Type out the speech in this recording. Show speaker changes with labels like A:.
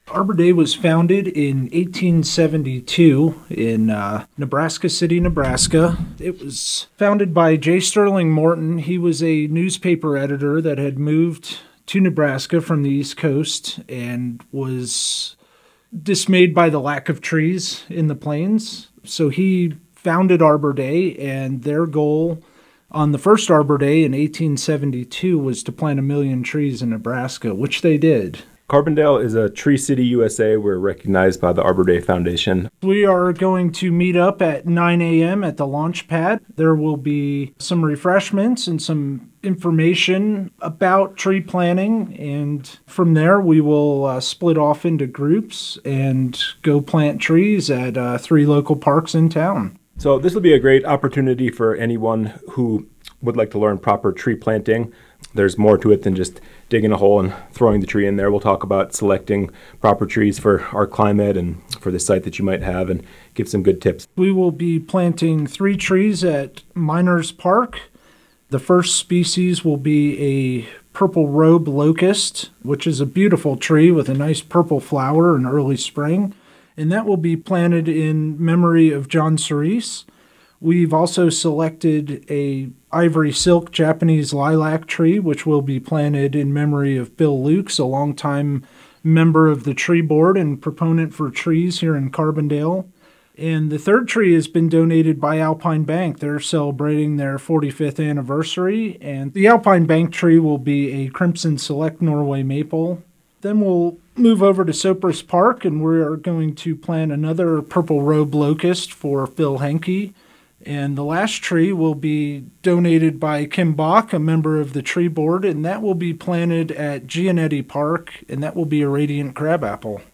A: Arbor Day was founded in 1872 in Nebraska City, Nebraska. It was founded by J. Sterling Morton. He was a newspaper editor that had moved to Nebraska from the East Coast and was dismayed by the lack of trees in the plains. So he founded Arbor Day, and their goal on the first Arbor Day in 1872 was to plant 1 million trees in Nebraska, which they did.
B: Carbondale is a Tree City, USA. We're recognized by the Arbor Day Foundation.
A: We are going to meet up at 9 a.m. at the launch pad. There will be some refreshments and some information about tree planting, and from there we will split off into groups and go plant trees at 3 local parks in town.
B: So this will be a great opportunity for anyone who would like to learn proper tree planting. There's more to it than just digging a hole and throwing the tree in there. We'll talk about selecting proper trees for our climate and for the site that you might have and give some good tips.
A: We will be planting 3 trees at Miners Park. The first species will be a purple robe locust, which is a beautiful tree with a nice purple flower in early spring. And that will be planted in memory of John Cerise. We've also selected a ivory silk Japanese lilac tree, which will be planted in memory of Bill Lukes, a longtime member of the tree board and proponent for trees here in Carbondale. And the third tree has been donated by Alpine Bank. They're celebrating their 45th anniversary, and the Alpine Bank tree will be a Crimson Select Norway maple. Then we'll move over to Sopris Park, and we're going to plant another purple robe locust for Phil Henke. And the last tree will be donated by Kim Bach, a member of the tree board, and that will be planted at Gianetti Park, and that will be a radiant crabapple.